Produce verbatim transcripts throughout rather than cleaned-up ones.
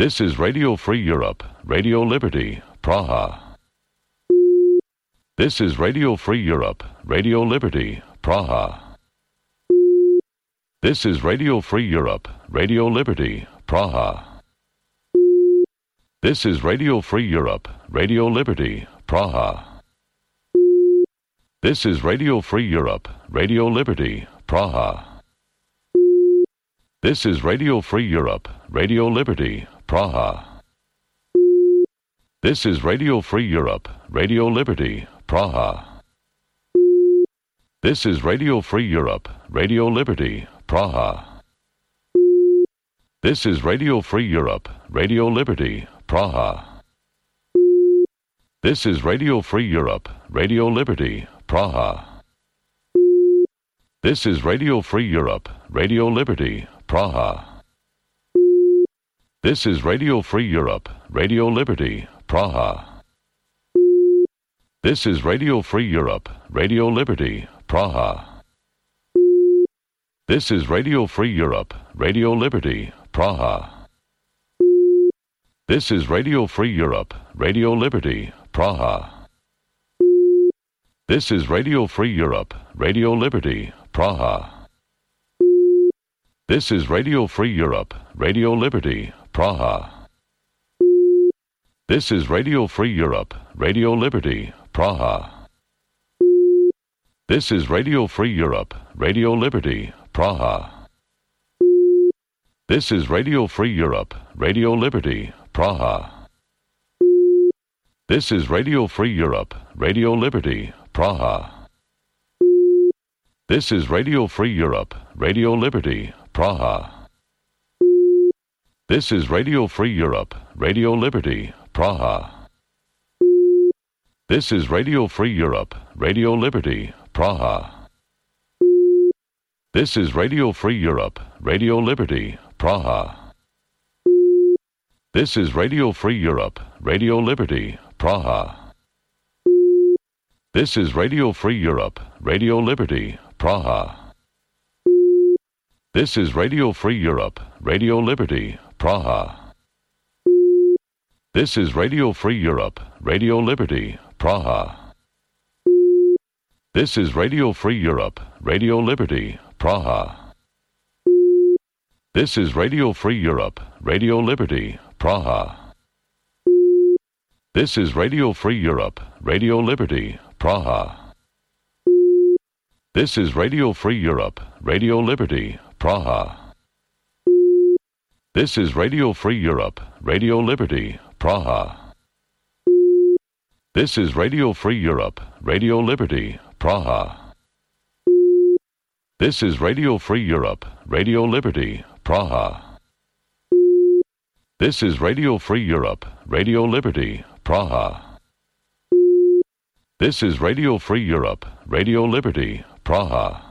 This is Radio Free Europe, Radio Liberty, Praha. This is Radio Free Europe, Radio Liberty, Praha. This is Radio Free Europe, Radio Liberty, Praha. This is Radio Free Europe, Radio Liberty, Praha. This is Radio Free Europe, Radio Liberty, Praha. This is Radio Free Europe, Radio Liberty, Praha. This is Radio Free Europe, Radio Liberty, Praha. This is Radio Free Europe, Radio Liberty, Praha. This is Radio Free Europe, Radio Liberty, Praha. This is Radio Free Europe, Radio Liberty, Praha. This is Radio Free Europe, Radio Liberty, Praha. This is Radio Free Europe, Radio Liberty, Praha. This is Radio Free Europe, Radio Liberty, Praha. This is Radio Free Europe, Radio Liberty, Praha. This is Radio Free Europe, Radio Liberty, Praha. This is Radio Free Europe, Radio Liberty, Praha. This is Radio Free Europe, Radio Liberty, Praha. This is Radio Free Europe, Radio Liberty, Praha. This is Radio Free Europe, Radio Liberty, Praha. This is Radio Free Europe, Radio Liberty, Praha. This is Radio Free Europe, Radio Liberty, Praha. This is Radio Free Europe, Radio Liberty, Praha. This is Radio Free Europe, Radio Liberty, Praha. This is Radio Free Europe, Radio Liberty, Praha. This is Radio Free Europe, Radio Liberty, Praha. This is Radio Free Europe, Radio Liberty, Praha. This is Radio Free Europe, Radio Liberty, Praha. This is Radio Free Europe, Radio Liberty, Praha. This is Radio Free Europe, Radio Liberty, Praha. This is Radio Free Europe, Radio Liberty, Praha. This is Radio Free Europe, Radio Liberty, Praha. This is Radio Free Europe, Radio Liberty, Praha. This is Radio Free Europe, Radio Liberty, Praha. This is Radio Free Europe, Radio Liberty, Praha. This is Radio Free Europe, Radio Liberty, Praha. This is Radio Free Europe, Radio Liberty, Praha. This is Radio Free Europe, Radio Liberty, Praha. This is Radio Free Europe, Radio Liberty, Praha.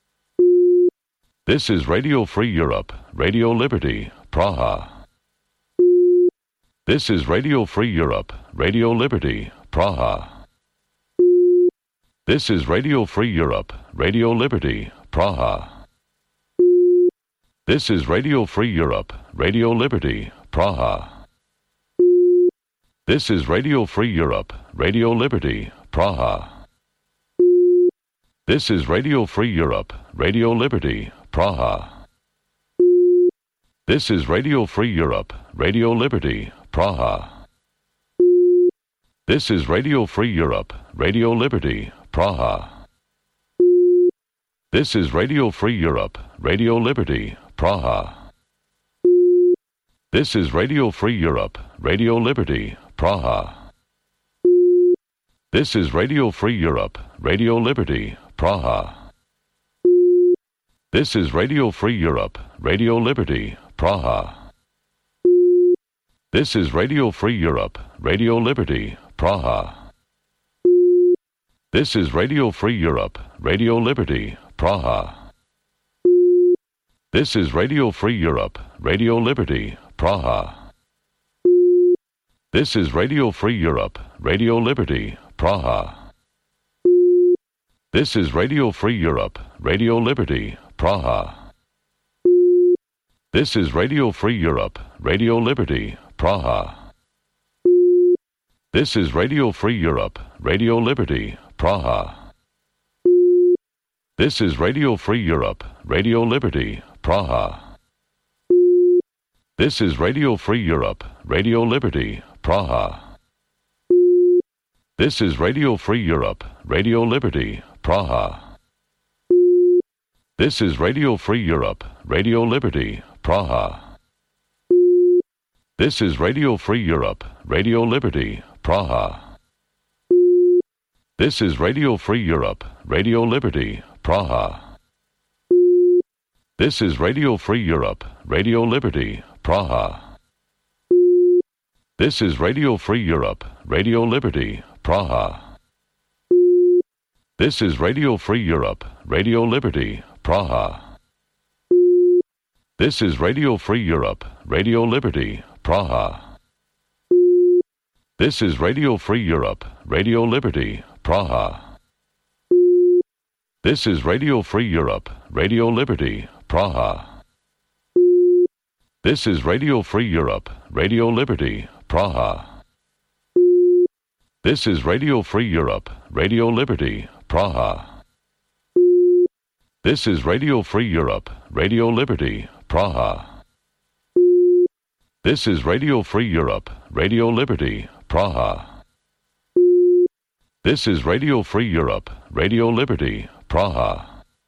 This is Radio Free Europe, Radio Liberty, Praha. This is Radio Free Europe, Radio Liberty, Praha. This is Radio Free Europe, Radio Liberty, Praha. This is Radio Free Europe, Radio Liberty, Praha. This is Radio Free Europe, Radio Liberty, Praha. This is Radio Free Europe, Radio Liberty, Praha. This is Radio Free Europe, Radio Liberty, Praha. This is Radio Free Europe, Radio Liberty, Praha. This is Radio Free Europe, Radio Liberty, Praha. This is Radio Free Europe, Radio Liberty, Praha. This is Radio Free Europe, Radio Liberty, Praha. This is Radio Free Europe, Radio Liberty, Praha. This is Radio Free Europe, Radio Liberty, Praha. This is Radio Free Europe, Radio Liberty, Praha. This is Radio Free Europe, Radio Liberty, Praha. This is Radio Free Europe, Radio Liberty, Praha. This is Radio Free Europe, Radio Liberty, Praha. This is Radio Free Europe, Radio Liberty, Praha. This is Radio Free Europe, Radio Liberty, Praha. This is Radio Free Europe, Radio Liberty, Praha. This is Radio Free Europe, Radio Liberty, Praha. This is Radio Free Europe, Radio Liberty, Praha. This is Radio Free Europe, Radio Liberty, Praha. This is Radio Free Europe, Radio Liberty, Praha. This is Radio Free Europe, Radio Liberty, Praha. This is Radio Free Europe, Radio Liberty, Praha. This is Radio Free Europe, Radio Liberty, Praha. This is Radio Free Europe, Radio Liberty, Praha. This is Radio Free Europe, Radio Liberty, Praha. This is Radio Free Europe, Radio Liberty, Praha. This is Radio Free Europe, Radio Liberty, Praha. This is Radio Free Europe, Radio Liberty, Praha. This is Radio Free Europe, Radio Liberty, Praha. This is Radio Free Europe, Radio Liberty, Praha. This is Radio Free Europe, Radio Liberty, Praha. This is Radio Free Europe, Radio Liberty, Praha.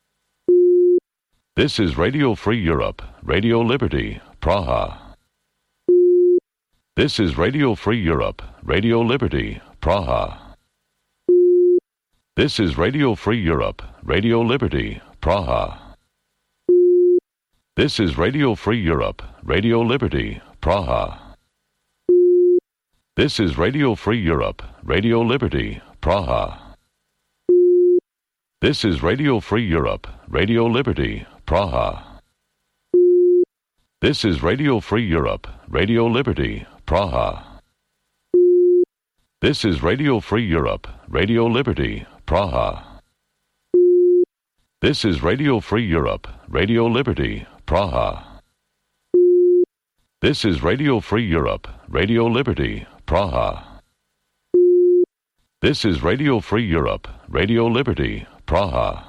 This is Radio Free Europe, Radio Liberty, Praha. This is Radio Free Europe, Radio Liberty, Praha. This is Radio Free Europe, Radio Liberty, Praha. This is Radio Free Europe, Radio Liberty, Praha. This is Radio Free Europe, Radio Liberty, Praha. This is Radio Free Europe, Radio Liberty, Praha. This is Radio Free Europe, Radio Liberty, Praha. This is Radio Free Europe, Radio Liberty, Praha. This is Radio Free Europe, Radio Liberty, Praha. This is Radio Free Europe, Radio Liberty, Praha. This is Radio Free Europe, Radio Liberty, Praha.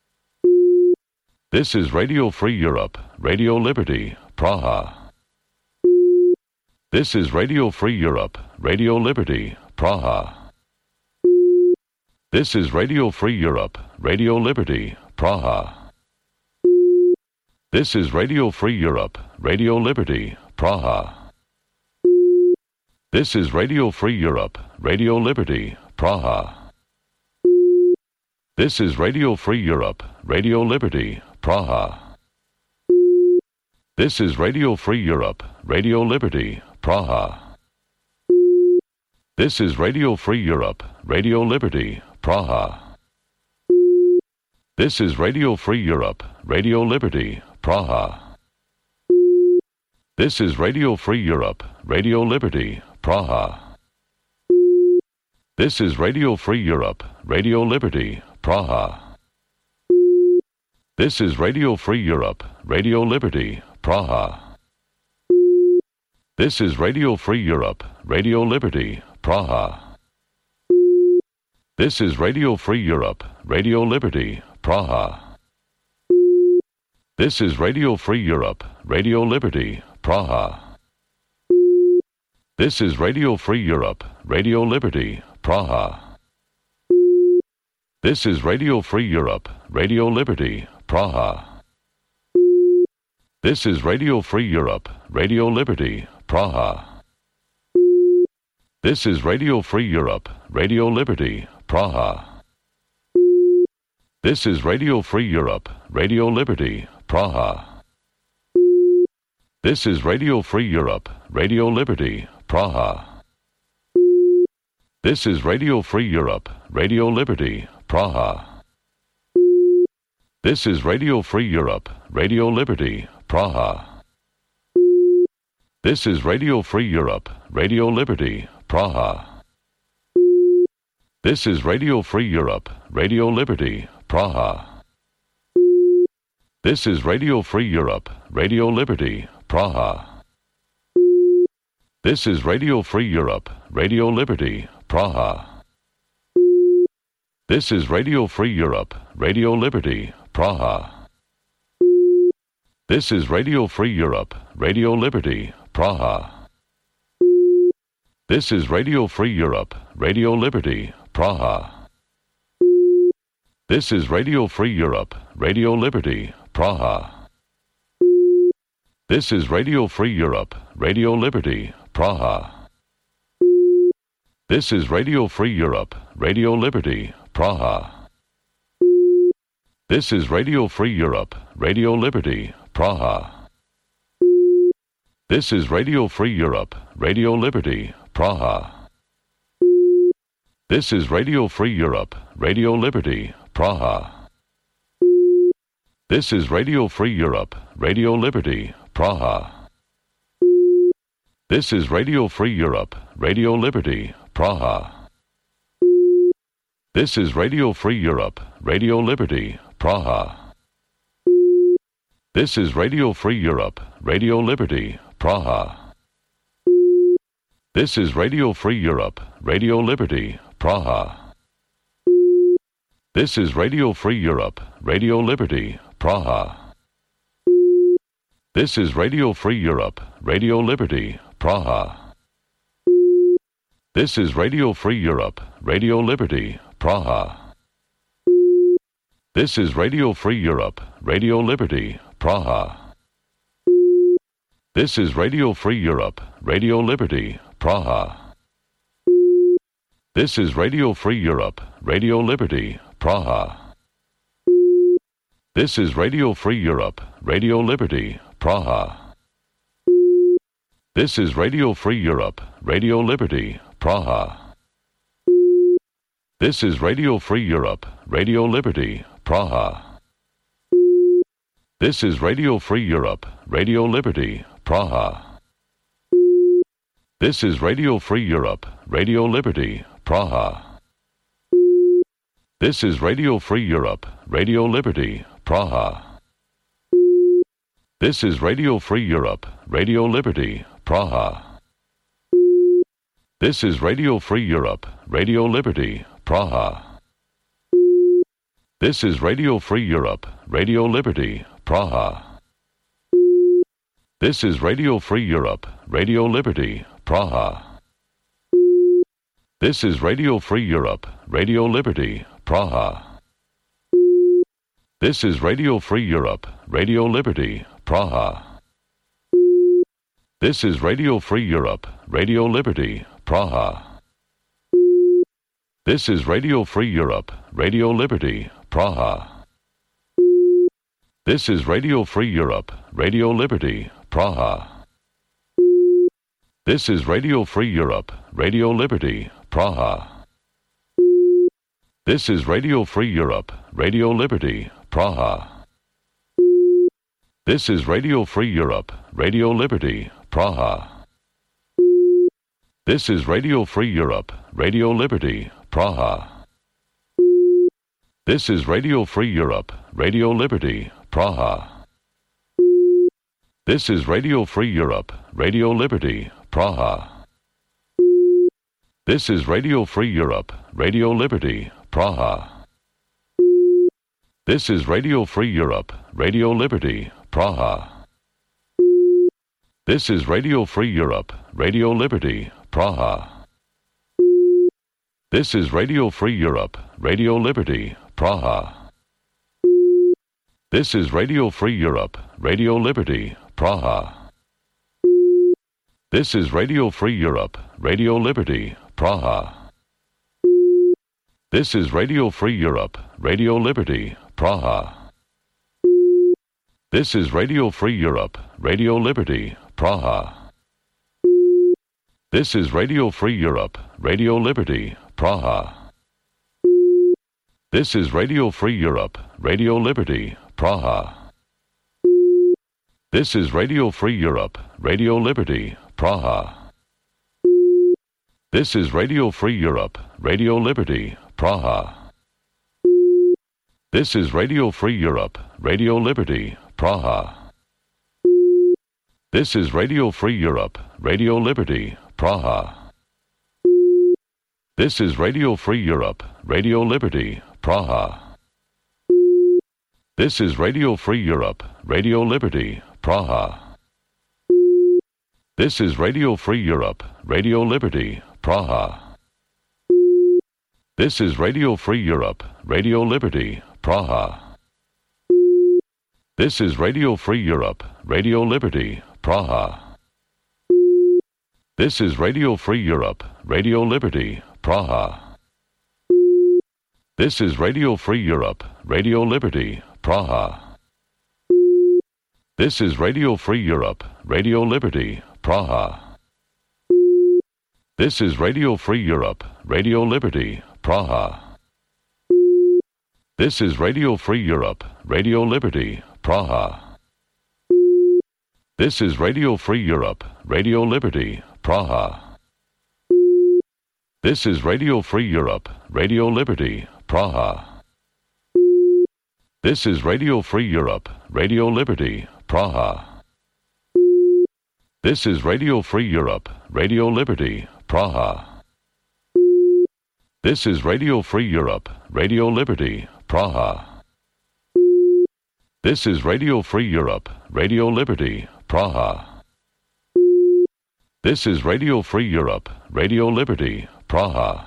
This is Radio Free Europe, Radio Liberty, Praha. This is Radio Free Europe, Radio Liberty, Praha. This is Radio Free Europe, Radio Liberty, Praha. This is Radio Free Europe, Radio Liberty, Praha. This is Radio Free Europe, Radio Liberty, Praha. This is Radio Free Europe, Radio Liberty, Praha. This is Radio Free Europe, Radio Liberty, Praha. This is Radio Free Europe, Radio Liberty, Praha. This is Radio Free Europe, Radio Liberty, Praha. This is Radio Free Europe, Radio Liberty, Praha. This is Radio Free Europe, Radio Liberty, Praha. This is Radio Free Europe, Radio Liberty, Praha. This is Radio Free Europe, Radio Liberty, Praha. This is Radio Free Europe, Radio Liberty, Praha. This is Radio Free Europe, Radio Liberty, Praha. This is Radio Free Europe, Radio Liberty, Praha. This is Radio Free Europe, Radio Liberty, Praha. This is Radio Free Europe, Radio Liberty, Praha. This is Radio Free Europe, Radio Liberty, Praha. This is Radio Free Europe, Radio Liberty, Praha. This is Radio Free Europe, Radio Liberty, Praha. This is Radio Free Europe, Radio Liberty, Praha. This is Radio Free Europe, Radio Liberty, Praha. This is Radio Free Europe, Radio Liberty, Praha. This is Radio Free Europe, Radio Liberty, Praha. This is Radio Free Europe, Radio Liberty, Praha. This is Radio Free Europe, Radio Liberty, Praha. This is Radio Free Europe, Radio Liberty, Praha. This is Radio Free Europe, Radio Liberty, Praha. This is Radio Free Europe, Radio Liberty, Praha. This is Radio Free Europe, Radio Liberty, Praha. This is Radio Free Europe, Radio Liberty, Praha. This is Radio Free Europe, Radio Liberty, Praha. This is Radio Free Europe, Radio Liberty, Praha. This is Radio Free Europe, Radio Liberty, Praha. This is Radio Free Europe, Radio Liberty, Praha. This is Radio Free Europe, Radio Liberty, Praha. This is Radio Free Europe, Radio Liberty, Praha. This is Radio Free Europe, Radio Liberty, Praha. This is Radio Free Europe, Radio Liberty, Praha. This is Radio Free Europe, Radio Liberty, Praha. This is Radio Free Europe, Radio Liberty, Praha. This is Radio Free Europe, Radio Liberty, Praha. This is Radio Free Europe, Radio Liberty, Praha. This is Radio Free Europe, Radio Liberty, Praha. This is Radio Free Europe, Radio Liberty, Praha. This is Radio Free Europe, Radio Liberty, Praha. This is Radio Free Europe, Radio Liberty, Praha. This is Radio Free Europe, Radio Liberty, Praha. This is Radio Free Europe, Radio Liberty, Praha. This is Radio Free Europe, Radio Liberty, Praha. This is Radio Free Europe, Radio Liberty, Praha. This is Radio Free Europe, Radio Liberty, Praha. This is Radio Free Europe, Radio Liberty, Praha. This is Radio Free Europe, Radio Liberty, Praha. This is Radio Free Europe, Radio Liberty, Praha. This is Radio Free Europe, Radio Liberty, Praha. This is Radio Free Europe, Radio Liberty, Praha. This is Radio Free Europe, Radio Liberty, Praha. This is Radio Free Europe, Radio Liberty, Praha. This is Radio Free Europe, Radio Liberty, Praha. This is Radio Free Europe, Radio Liberty, Praha. This is Radio Free Europe, Radio Liberty, Praha. This is Radio Free Europe, Radio Liberty, Praha. This is Radio Free Europe, Radio Liberty, Praha. This is Radio Free Europe, Radio Liberty, Praha. This is Radio Free Europe, Radio Liberty, Praha. This is Radio Free Europe, Radio Liberty, Praha. This is Radio Free Europe, Radio Liberty, Praha. This is Radio Free Europe, Radio Liberty, Praha. This is Radio Free Europe, Radio Liberty, Praha. This is Radio Free Europe, Radio Liberty, Praha. This is Radio Free Europe, Radio Liberty, Praha. This is Radio Free Europe, Radio Liberty, Praha. This is Radio Free Europe, Radio Liberty, Praha. This is Radio Free Europe, Radio Liberty, Praha. This is Radio Free Europe, Radio Liberty, Praha. This is Radio Free Europe, Radio Liberty, Praha. This is Radio Free Europe, Radio Liberty, Praha. This is Radio Free Europe, Radio Liberty, Praha. This is Radio Free Europe, Radio Liberty, Praha. This is Radio Free Europe, Radio Liberty, Praha. This is Radio Free Europe, Radio Liberty, Praha. This is Radio Free Europe, Radio Liberty, Praha. This is Radio Free Europe, Radio Liberty, Praha. This is Radio Free Europe, Radio Liberty, Praha. This is Radio Free Europe, Radio Liberty, Praha. This is Radio Free Europe, Radio Liberty, Praha. This is Radio Free Europe, Radio Liberty, Praha. This is Radio Free Europe, Radio Liberty, Praha. This is Radio Free Europe, Radio Liberty, Praha. This is Radio Free Europe, Radio Liberty, Praha. This is Radio Free Europe, Radio Liberty, Praha. This is Radio Free Europe, Radio Liberty, Praha. This is Radio Free Europe, Radio Liberty, Praha. This is Radio Free Europe, Radio Liberty, Praha. This is Radio Free Europe, Radio Liberty, Praha. This is Radio Free Europe, Radio Liberty, Praha. This is Radio Free Europe, Radio Liberty, Praha.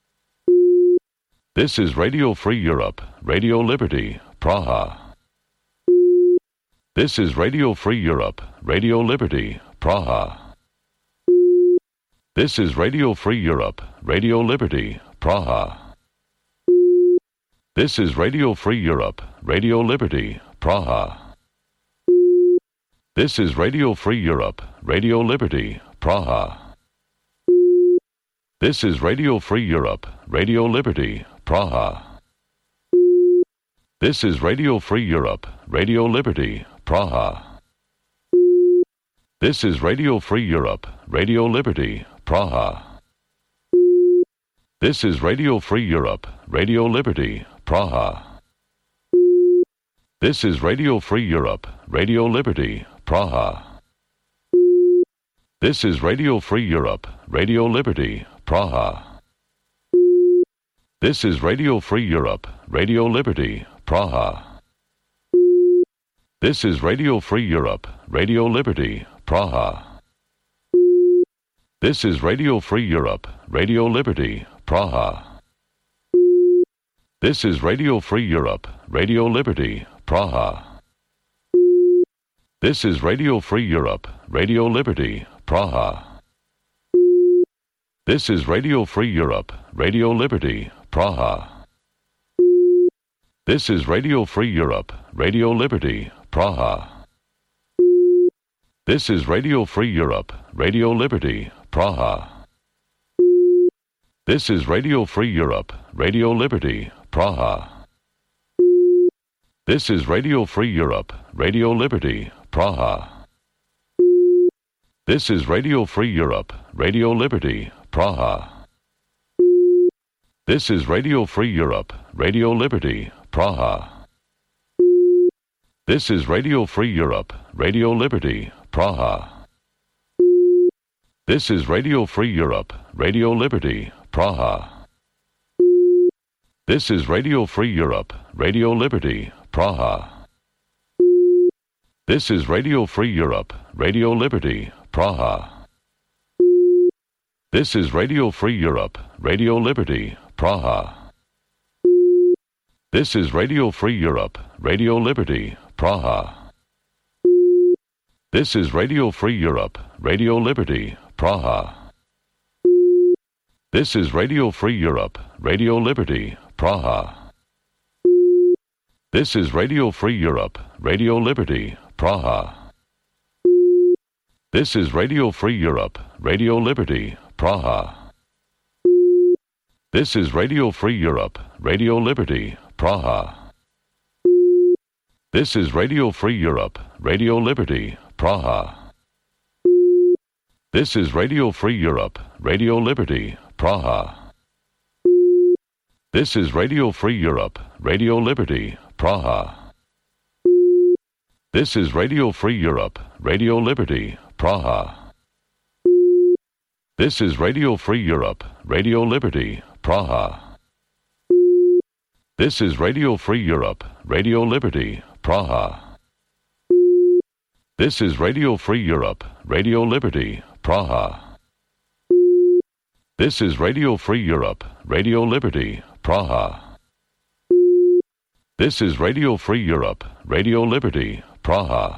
This is Radio Free Europe, Radio Liberty, Praha. This is Radio Free Europe, Radio Liberty, Praha. This is Radio Free Europe, Radio Liberty, Praha. This is Radio Free Europe, Radio Liberty, Praha. This is Radio Free Europe, Radio Liberty, Praha. This is Radio Free Europe, Radio Liberty, Praha. This is Radio Free Europe, Radio Liberty, Praha. This is Radio Free Europe, Radio Liberty, Praha. This is Radio Free Europe, Radio Liberty, Praha. This is Radio Free Europe, Radio Liberty, Praha. This is Radio Free Europe, Radio Liberty, Praha. This is Radio Free Europe, Radio Liberty, Praha. This is Radio Free Europe, Radio Liberty, Praha. This is Radio Free Europe, Radio Liberty, Praha. This is Radio Free Europe, Radio Liberty, Praha. This is Radio Free Europe, Radio Liberty, Praha. This is Radio Free Europe, Radio Liberty, Praha. This is Radio Free Europe, Radio Liberty, Praha. This is Radio Free Europe, Radio Liberty, Praha. This is Radio Free Europe, Radio Liberty, Praha. This is Radio Free Europe, Radio Liberty, Praha. This is Radio Free Europe, Radio Liberty, Praha. This is Radio Free Europe, Radio Liberty, Praha. This is Radio Free Europe, Radio Liberty, Praha. This is Radio Free Europe, Radio Liberty, Praha. This is Radio Free Europe, Radio Liberty, Praha. This is Radio Free Europe, Radio Liberty, Praha. This is Radio Free Europe, Radio Liberty, Praha. This is Radio Free Europe, Radio Liberty, Praha. This is Radio Free Europe, Radio Liberty, Praha. This is Radio Free Europe, Radio Liberty, Praha. This is Radio Free Europe, Radio Liberty, Praha. This is Radio Free Europe, Radio Liberty, Praha. This is Radio Free Europe, Radio Liberty, Praha. This is Radio Free Europe, Radio Liberty, Praha. This is Radio Free Europe, Radio Liberty, Praha. This is Radio Free Europe, Radio Liberty, Praha. This is Radio Free Europe, Radio Liberty, Praha. This is Radio Free Europe, Radio Liberty, Praha. This is Radio Free Europe, Radio Liberty, Praha. This is Radio Free Europe, Radio Liberty, Praha. This is Radio Free Europe, Radio Liberty, Praha. This is Radio Free Europe, Radio Liberty, Praha.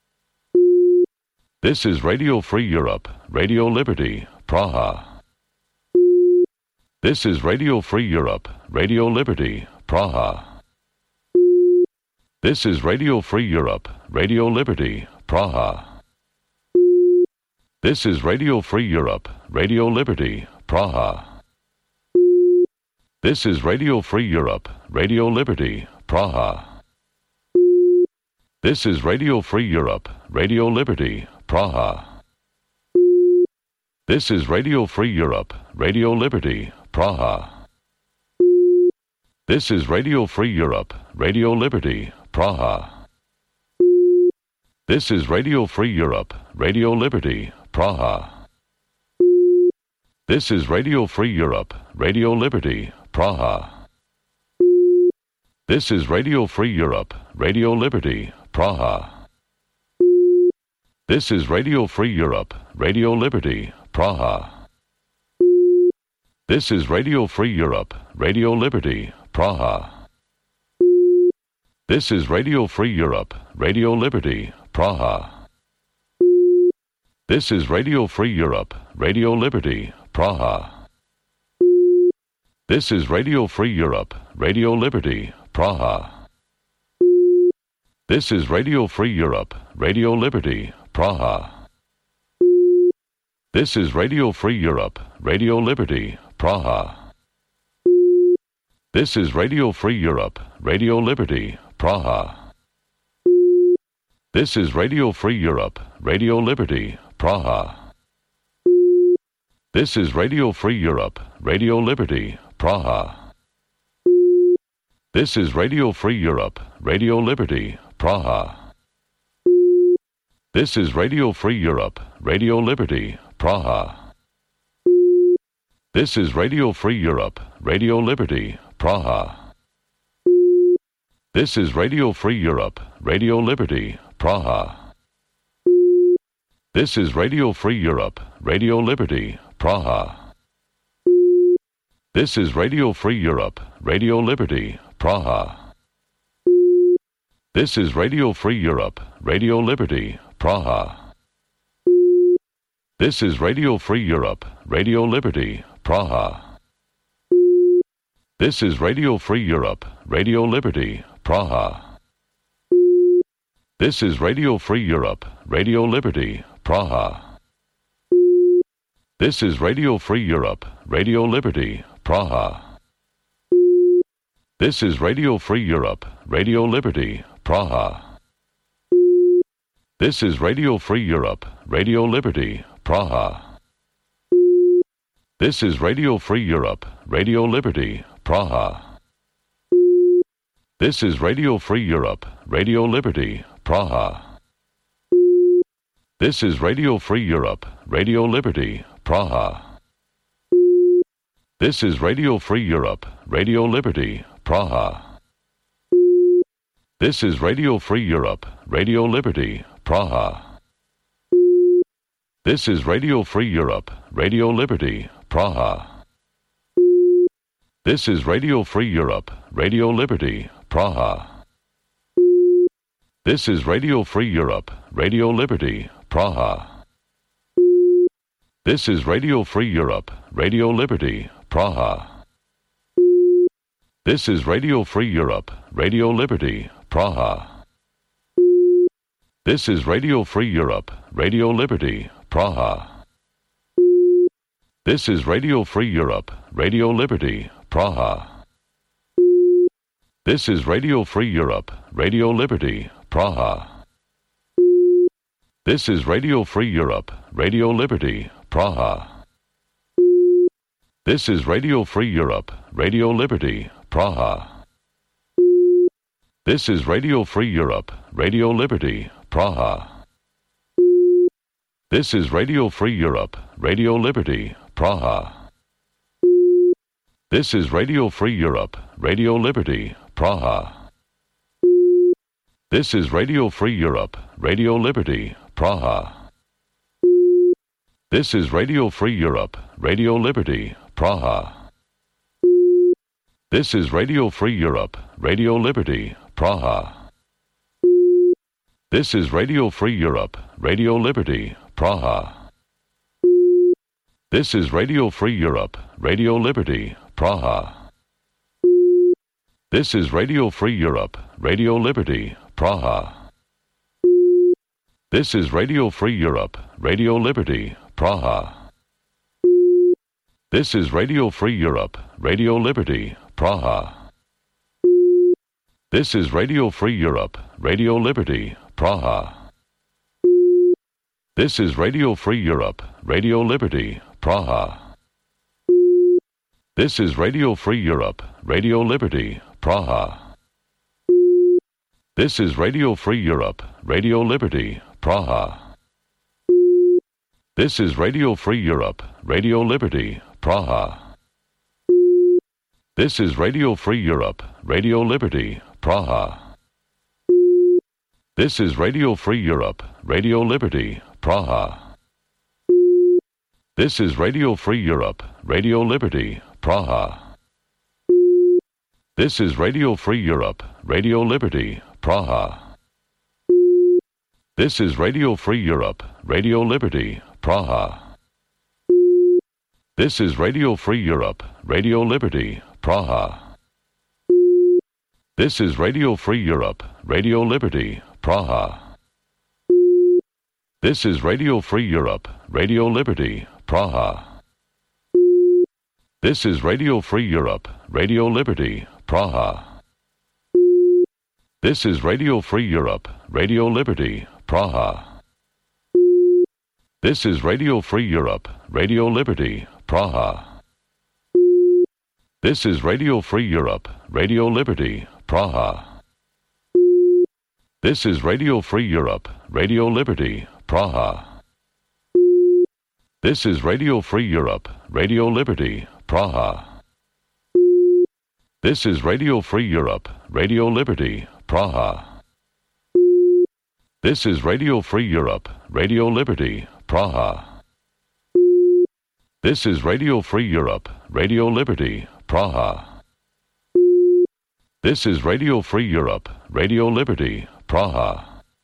This is Radio Free Europe, Radio Liberty, Praha. This is Radio Free Europe, Radio Liberty, Praha. This is Radio Free Europe, Radio Liberty, Praha. This is Radio Free Europe, Radio Liberty, Praha. This is Radio Free Europe, Radio Liberty, Praha. This is Radio Free Europe, Radio Liberty, Praha. This is Radio Free Europe, Radio Liberty, Praha. This is Radio Free Europe, Radio Liberty, Praha. This is Radio Free Europe, Radio Liberty, Praha. This is Radio Free Europe, Radio Liberty, Praha. This is Radio Free Europe, Radio Liberty, Praha. This is Radio Free Europe, Radio Liberty, Praha. This is Radio Free Europe, Radio Liberty, Praha. This is Radio Free Europe, Radio Liberty, Praha. This is Radio Free Europe, Radio Liberty, Praha. This is Radio Free Europe, Radio Liberty, Praha. This is Radio Free Europe, Radio Liberty, Praha. This is Radio Free Europe, Radio Liberty, Praha. This is Radio Free Europe, Radio Liberty, Praha. This is Radio Free Europe, Radio Liberty, Praha. This is Radio Free Europe, Radio Liberty, Praha. This is Radio Free Europe, Radio Liberty, Praha. This is Radio Free Europe, Radio Liberty, Praha. This is Radio Free Europe, Radio Liberty, Praha. This is Radio Free Europe, Radio Liberty, Praha. This is Radio Free Europe, Radio Liberty, Praha. This is Radio Free Europe, Radio Liberty, Praha. This is Radio Free Europe, Radio Liberty, Praha. This is Radio Free Europe, Radio Liberty, Praha. This is Radio Free Europe, Radio Liberty, Praha. This is Radio Free Europe, Radio Liberty, Praha. This is Radio Free Europe, Radio Liberty, Praha. This is Radio Free Europe, Radio Liberty, Praha. This is Radio Free Europe, Radio Liberty, Praha. This is Radio Free Europe, Radio Liberty, Praha. This is Radio Free Europe, Radio Liberty, Praha. This is Radio Free Europe, Radio Liberty, Praha. This is Radio Free Europe, Radio Liberty, Praha. This is Radio Free Europe, Radio Liberty, Praha. This is Radio Free Europe, Radio Liberty, Praha. This is Radio Free Europe, Radio Liberty, Praha. This is Radio Free Europe, Radio Liberty, Praha. This is Radio Free Europe, Radio Liberty, Praha. This is Radio Free Europe, Radio Liberty, Praha. This is Radio Free Europe, Radio Liberty, Praha. This is Radio Free Europe, Radio Liberty, Praha. This is Radio Free Europe, Radio Liberty, Praha. This is Radio Free Europe, Radio Liberty, Praha. This is Radio Free Europe, Radio Liberty, Praha. This is Radio Free Europe, Radio Liberty, Praha. This is Radio Free Europe, Radio Liberty, Praha. This is Radio Free Europe, Radio Liberty, Praha. This is Radio Free Europe, Radio Liberty, Praha. This is Radio Free Europe, Radio Liberty, Praha. This is Radio Free Europe, Radio Liberty, Praha. This is Radio Free Europe, Radio Liberty, Praha. This is Radio Free Europe, Radio Liberty, Praha. This is Radio Free Europe, Radio Liberty, Praha. This is Radio Free Europe, Radio Liberty, Praha. This is Radio Free Europe, Radio Liberty, Praha. This is Radio Free Europe, Radio Liberty, Praha. This is Radio Free Europe, Radio Liberty, Praha. This is Radio Free Europe, Radio Liberty, Praha. This is Radio Free Europe, Radio Liberty, Praha. This is Radio Free Europe, Radio Liberty, Praha. This is Radio Free Europe, Radio Liberty, Praha. This is Radio Free Europe, Radio Liberty, Praha. This is Radio Free Europe, Radio Liberty, Praha. This is Radio Free Europe, Radio Liberty, Praha. This is Radio Free Europe, Radio Liberty, Praha. This is Radio Free Europe, Radio Liberty, Praha. This is Radio Free Europe, Radio Liberty, Praha. This is Radio Free Europe, Radio Liberty, Praha. This is Radio Free Europe, Radio Liberty, Praha. This is Radio Free Europe, Radio Liberty, Praha. This is Radio Free Europe, Radio Liberty, Praha. This is Radio Free Europe, Radio Liberty, Praha. This is Radio Free Europe, Radio Liberty, Praha. This is Radio Free Europe, Radio Liberty, Praha. This is Radio Free Europe, Radio Liberty, Praha. This is Radio Free Europe, Radio Liberty, Praha. This is Radio Free Europe, Radio Liberty, Praha. This is Radio Free Europe, Radio Liberty, Praha.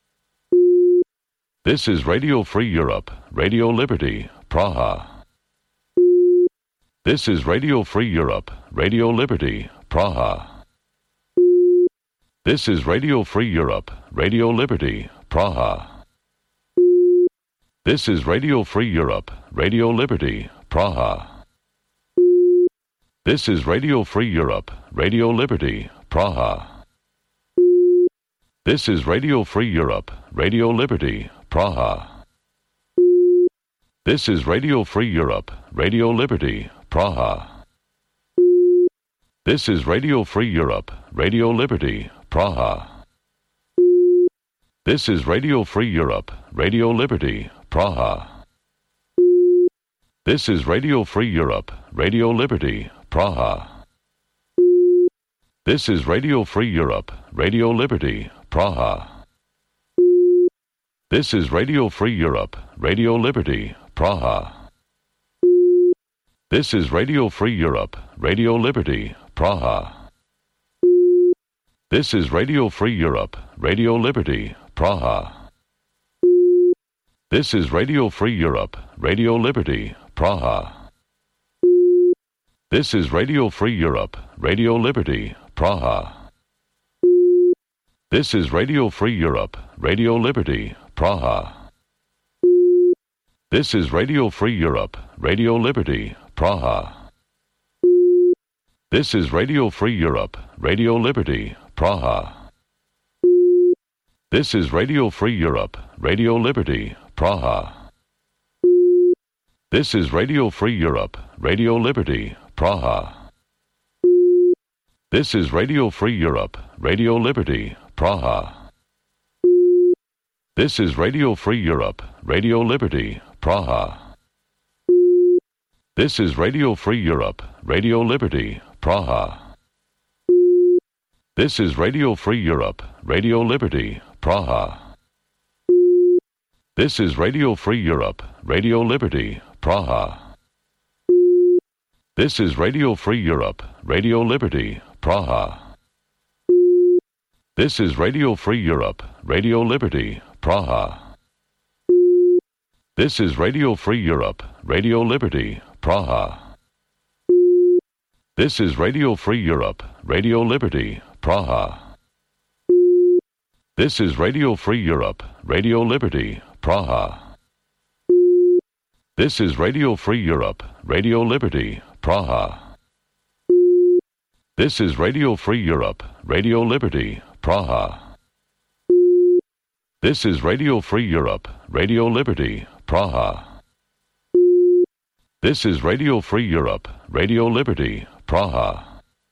This is Radio Free Europe, Radio Liberty, Praha. This is Radio Free Europe, Radio Liberty, Praha. This is Radio Free Europe, Radio Liberty, Praha. This is Radio Free Europe, Radio Liberty, Praha. This is Radio Free Europe, Radio Liberty, Praha. This is Radio Free Europe, Radio Liberty, Praha. This is Radio Free Europe, Radio Liberty, Praha. This is Radio Free Europe, Radio Liberty, Praha. This is Radio Free Europe, Radio Liberty, Praha. This is Radio Free Europe, Radio Liberty, Praha. This is Radio Free Europe, Radio Liberty, Praha. This is Radio Free Europe, Radio Liberty, Praha. This is Radio Free Europe, Radio Liberty, Praha. This is Radio Free Europe, Radio Liberty, Praha. This is Radio Free Europe, Radio Liberty, Praha. This is Radio Free Europe, Radio Liberty, Praha. This is Radio Free Europe, Radio Liberty, Praha. This is Radio Free Europe, Radio Liberty, Praha. This is Radio Free Europe, Radio Liberty, Praha. This is Radio Free Europe, Radio Liberty, Praha. This is Radio Free Europe, Radio Liberty, Praha. This is Radio Free Europe, Radio Liberty, Praha. This is Radio Free Europe, Radio Liberty, Praha. This is Radio Free Europe, Radio Liberty, Praha. This is Radio Free Europe, Radio Liberty, Praha. This is Radio Free Europe, Radio Liberty, Praha. This is Radio Free Europe, Radio Liberty, Praha. This is Radio Free Europe, Radio Liberty, Praha. This is Radio Free Europe, Radio Liberty, Praha. This is Radio Free Europe, Radio Liberty, Praha. This is Radio Free Europe, Radio Liberty, Praha. This is Radio Free Europe, Radio Liberty, Praha. This is Radio Free Europe, Radio Liberty, Praha. This is Radio Free Europe, Radio Liberty, Praha. This is Radio Free Europe, Radio Liberty, Praha.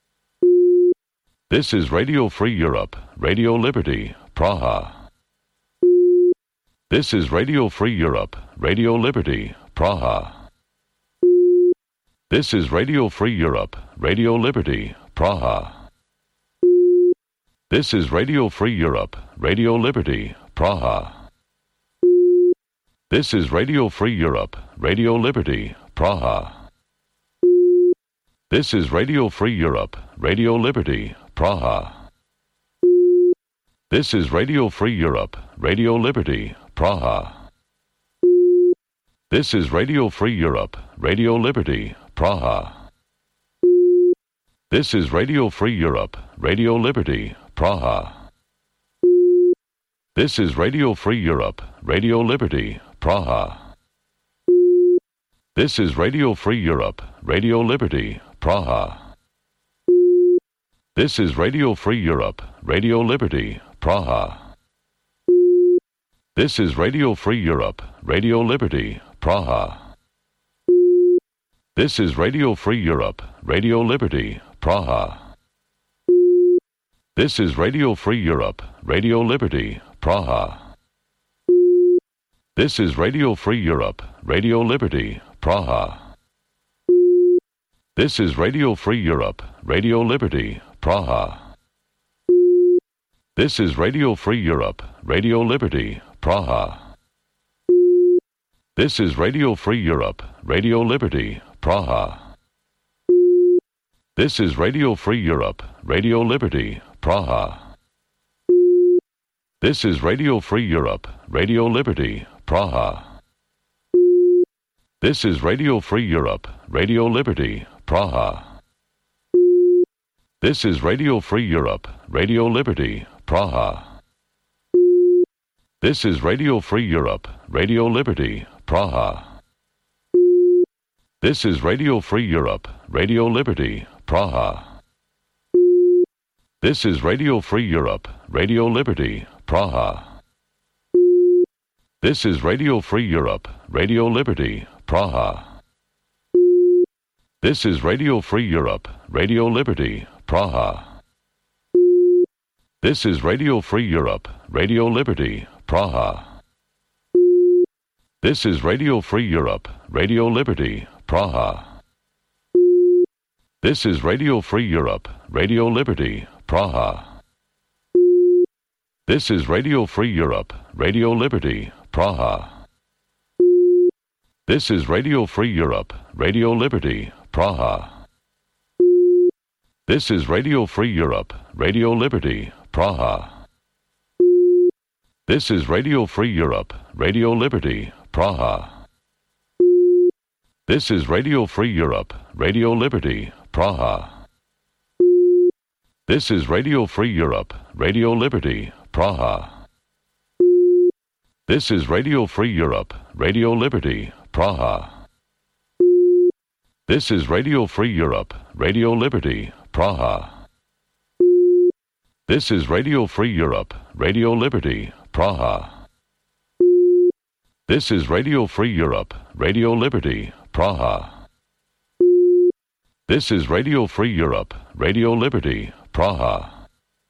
This is Radio Free Europe, Radio Liberty, Praha. This is Radio Free Europe, Radio Liberty, Praha. This is Radio Free Europe, Radio Liberty, Praha. This is Radio Free Europe, Radio Liberty, Praha. This is Radio Free Europe, Radio Liberty, Praha. This is Radio Free Europe, Radio Liberty, Praha. This is Radio Free Europe, Radio Liberty, Praha. This is Radio Free Europe, Radio Liberty, Praha. This is Radio Free Europe, Radio Liberty, Praha. This is Radio Free Europe, Radio Liberty, Praha. This is Radio Free Europe, Radio Liberty, Praha. This is Radio Free Europe, Radio Liberty, Praha. This is Radio Free Europe, Radio Liberty, Praha. This is Radio Free Europe, Radio Liberty, Praha. This is Radio Free Europe, Radio Liberty, Praha. This is Radio Free Europe, Radio Liberty, Praha. This is Radio Free Europe, Radio Liberty, Praha. This is Radio Free Europe, Radio Liberty, Praha. This is Radio Free Europe, Radio Liberty, Praha. This is Radio Free Europe, Radio Liberty, Praha. This is Radio Free Europe, Radio Liberty, Praha. This is Radio Free Europe, Radio Liberty, Praha. This is Radio Free Europe, Radio Liberty, Praha. This is Radio Free Europe, Radio Liberty, Praha. This is Radio Free Europe, Radio Liberty, Praha. This is Radio Free Europe, Radio Liberty, Praha. This is Radio Free Europe, Radio Liberty, Praha. This is Radio Free Europe, Radio Liberty, Praha. This is Radio Free Europe, Radio Liberty, Praha. This is Radio Free Europe, Radio Liberty, Praha. This is Radio Free Europe, Radio Liberty, Praha. This is Radio Free Europe, Radio Liberty, Praha. This is Radio Free Europe, Radio Liberty, Praha. This is Radio Free Europe, Radio Liberty, Praha. This is Radio Free Europe, Radio Liberty, Praha. This is Radio Free Europe, Radio Liberty, Praha. This is Radio Free Europe, Radio Liberty, Praha. This is Radio Free Europe, Radio Liberty, Praha. This is Radio Free Europe, Radio Liberty, Praha. This is Radio Free Europe, Radio Liberty, Praha. This is Radio Free Europe, Radio Liberty, Praha. This is Radio Free Europe, Radio Liberty, Praha.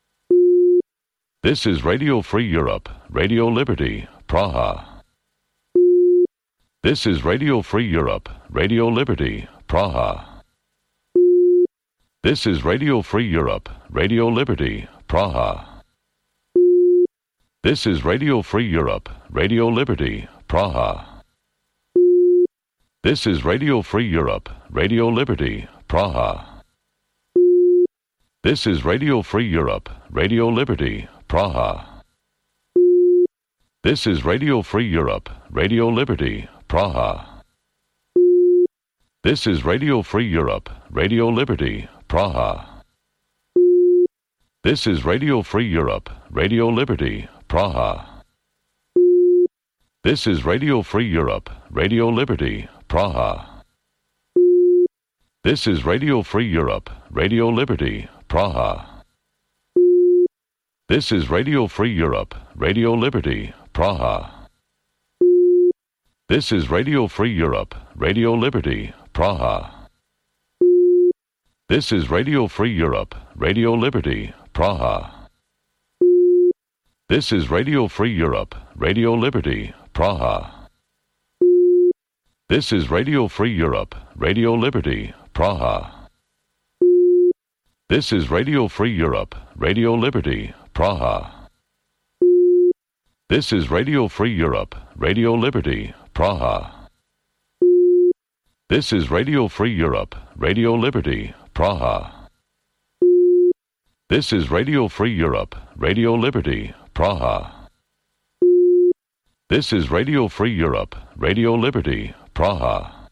This is Radio Free Europe, Radio Liberty, Praha. This is Radio Free Europe, Radio Liberty, Praha. This is Radio Free Europe, Radio Liberty, Praha. This is Radio Free Europe, Radio Liberty, Praha. This is Radio Free Europe, Radio Liberty, Praha. This is Radio Free Europe, Radio Liberty, Praha. This is Radio Free Europe, Radio Liberty, Praha. This is Radio Free Europe, Radio Liberty, Praha. This is Radio Free Europe, Radio Liberty, Praha. This is Radio Free Europe, Radio Liberty, Praha. This is Radio Free Europe, Radio Liberty, Praha. This is Radio Free Europe, Radio Liberty, Praha. This is Radio Free Europe, Radio Liberty, Praha. This is Radio Free Europe, Radio Liberty, Praha. This is Radio Free Europe, Radio Liberty, Praha. This is Radio Free Europe, Radio Liberty, Praha. This is Radio Free Europe, Radio Liberty, Praha. This is Radio Free Europe, Radio Liberty, Praha. This is Radio Free Europe, Radio Liberty, Praha. This is Radio Free Europe, Radio Liberty, Praha. This is Radio Free Europe, Radio Liberty, Praha.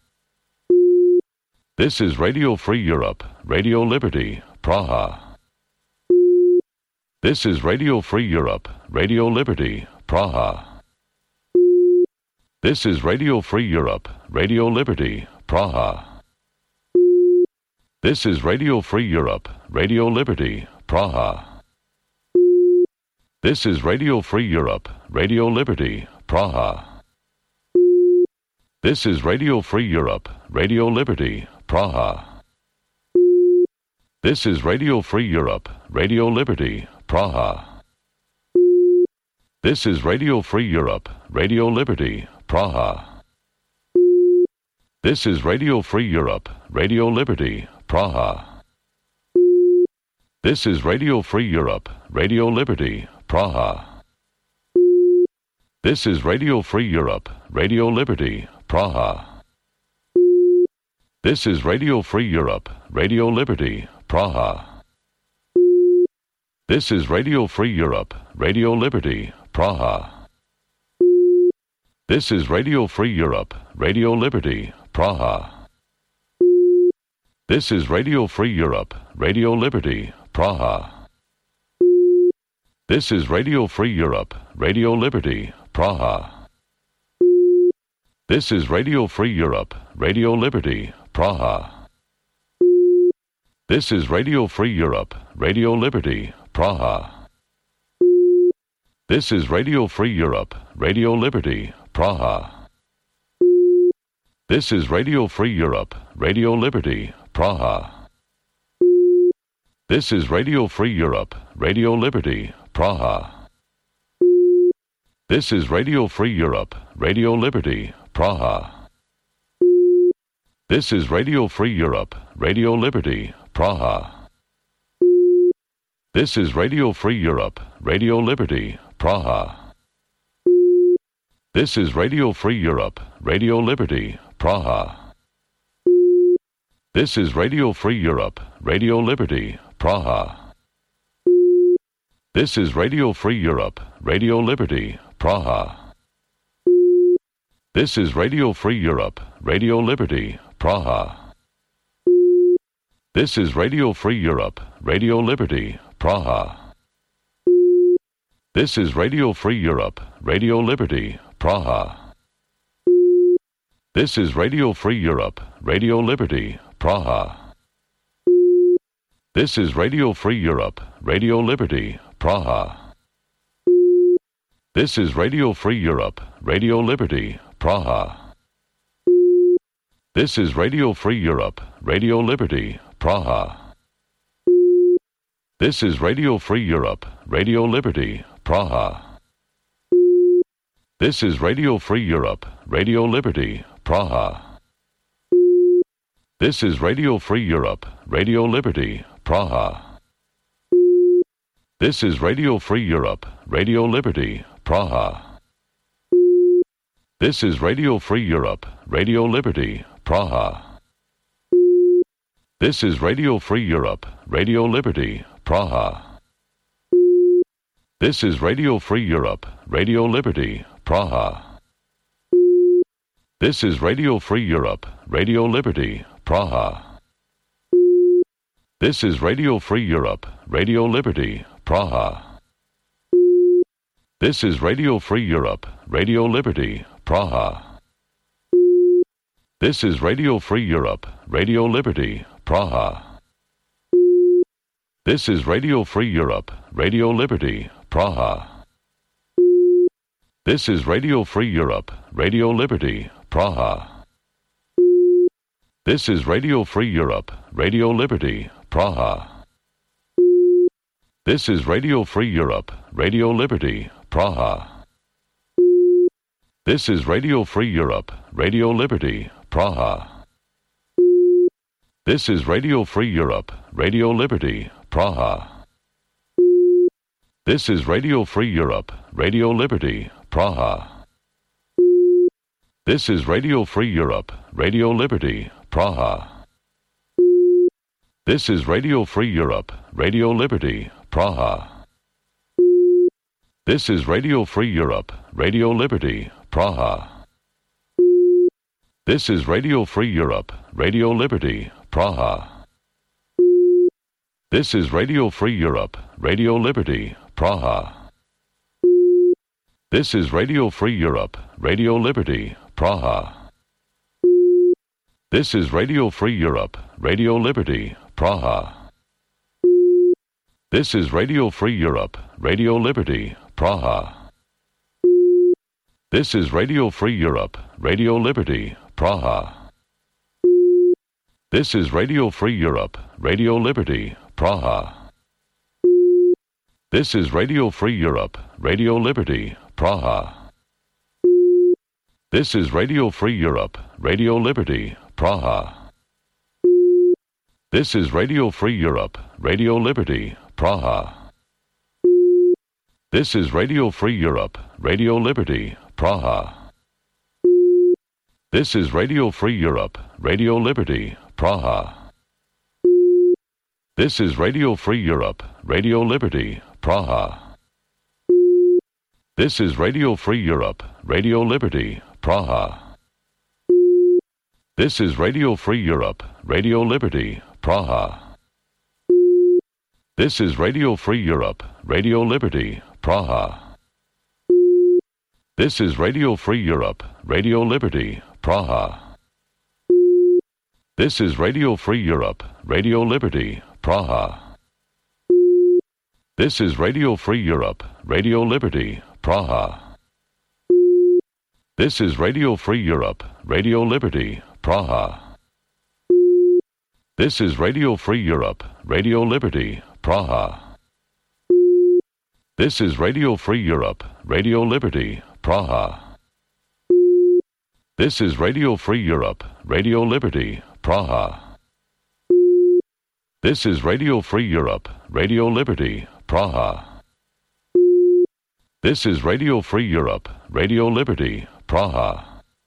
This is Radio Free Europe, Radio Liberty, Praha. This is Radio Free Europe, Radio Liberty, Praha. This is Radio Free Europe, Radio Liberty, Praha. This is Radio Free Europe, Radio Liberty, Praha. This is Radio Free Europe, Radio Liberty, Praha. This is Radio Free Europe, Radio Liberty, Praha. This is Radio Free Europe, Radio Liberty, Praha. This is Radio Free Europe, Radio Liberty, Praha. This is Radio Free Europe, Radio Liberty, Praha. This is Radio Free Europe, Radio Liberty, Praha. This is Radio Free Europe, Radio Liberty, Praha. This is Radio Free Europe, Radio Liberty, Praha. This is Radio Free Europe, Radio Liberty, Praha. This is Radio Free Europe, Radio Liberty, Praha. This is Radio Free Europe, Radio Liberty, Praha. This is Radio Free Europe, Radio Liberty, Praha. This is Radio Free Europe, Radio Liberty, Praha. This is Radio Free Europe, Radio Liberty, Praha. This is Radio Free Europe, Radio Liberty, Praha. This is Radio Free Europe, Radio Liberty, Praha. This is Radio Free Europe, Radio Liberty, Praha. This is Radio Free Europe, Radio Liberty, Praha. This is Radio Free Europe, Radio Liberty, Praha. This is Radio Free Europe, Radio Liberty, Praha. This is Radio Free Europe, Radio Liberty, Praha. This is Radio Free Europe, Radio Liberty, Praha. This is Radio Free Europe, Radio Liberty, Praha. This is Radio Free Europe, Radio Liberty, Praha. This is Radio Free Europe, Radio Liberty, Praha. This is Radio Free Europe, Radio Liberty, Praha. This is Radio Free Europe, Radio Liberty, Praha. This is Radio Free Europe, Radio Liberty, Praha. This is Radio Free Europe, Radio Liberty, Praha. This is Radio Free Europe, Radio Liberty, Praha. This is Radio Free Europe, Radio Liberty, Praha. This is Radio Free Europe, Radio Liberty, Praha. This is Radio Free Europe, Radio Liberty, Praha. This is Radio Free Europe, Radio Liberty, Praha. This is Radio Free Europe, Radio Liberty, Praha. This is Radio Free Europe, Radio Liberty, Praha. This is Radio Free Europe, Radio Liberty, Praha. This is Radio Free Europe, Radio Liberty, Praha. This is Radio Free Europe, Radio Liberty, Praha. This is Radio Free Europe, Radio Liberty, Praha. This is Radio Free Europe, Radio Liberty, Praha. This is Radio Free Europe, Radio Liberty, Praha. This is Radio Free Europe, Radio Liberty, Praha. This is Radio Free Europe, Radio Liberty, Praha. This is Radio Free Europe, Radio Liberty, Praha. This is Radio Free Europe, Radio Liberty, Praha. This is Radio Free Europe, Radio Liberty, Praha. This is Radio Free Europe, Radio Liberty, Praha. This is Radio Free Europe, Radio Liberty, Praha. This is Radio Free Europe, Radio Liberty, Praha. This is Radio Free Europe, Radio Liberty, Praha. This is Radio Free Europe, Radio Liberty, Praha. This is Radio Free Europe, Radio Liberty, Praha. This is Radio Free Europe, Radio Liberty, Praha. This is Radio Free Europe, Radio Liberty, Praha. This is Radio Free Europe, Radio Liberty, Praha. This is Radio Free Europe, Radio Liberty, Praha. This is Radio Free Europe, Radio Liberty, Praha. This is Radio Free Europe, Radio Liberty, Praha. This is Radio Free Europe, Radio Liberty, Praha. This is Radio Free Europe, Radio Liberty, Praha. This is Radio Free Europe, Radio Liberty, Praha. This is Radio Free Europe, Radio Liberty, Praha. This is Radio Free Europe, Radio Liberty, Praha. This is Radio Free Europe, Radio Liberty, Praha. This is Radio Free Europe, Radio Liberty, Praha. This is Radio Free Europe, Radio Liberty, Praha. This is Radio Free Europe, Radio Liberty, Praha. This is Radio Free Europe, Radio Liberty, Praha. This is Radio Free Europe, Radio Liberty, Praha. This is Radio Free Europe, Radio Liberty, Praha. This is Radio Free Europe, Radio Liberty, Praha. This is Radio Free Europe, Radio Liberty, Praha. This is Radio Free Europe, Radio Liberty, Praha. This is Radio Free Europe, Radio Liberty, Praha. This is Radio Free Europe, Radio Liberty, Praha.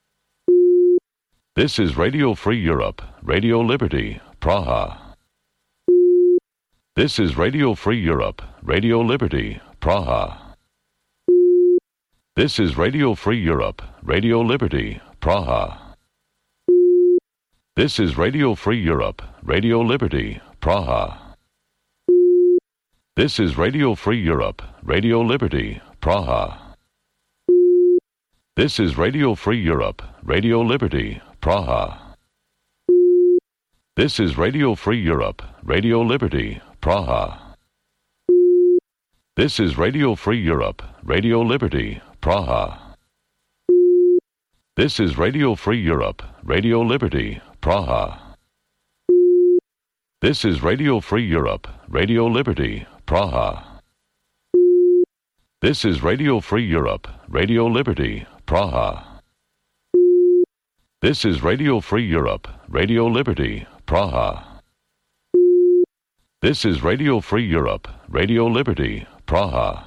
This is Radio Free Europe, Radio Liberty, Praha. This is Radio Free Europe, Radio Liberty, Praha. This is Radio Free Europe, Radio Liberty, Praha. This is Radio Free Europe, Radio Liberty, Praha. This is Radio Free Europe, Radio Liberty, Praha. This is Radio Free Europe, Radio Liberty, Praha. This is Radio Free Europe, Radio Liberty, Praha. This is Radio Free Europe, Radio Liberty, Praha. This is Radio Free Europe, Radio Liberty, Praha. This is Radio Free Europe, Radio Liberty, Praha. This is Radio Free Europe, Radio Liberty, Praha. This is Radio Free Europe, Radio Liberty, Praha. This is Radio Free Europe, Radio Liberty, Praha.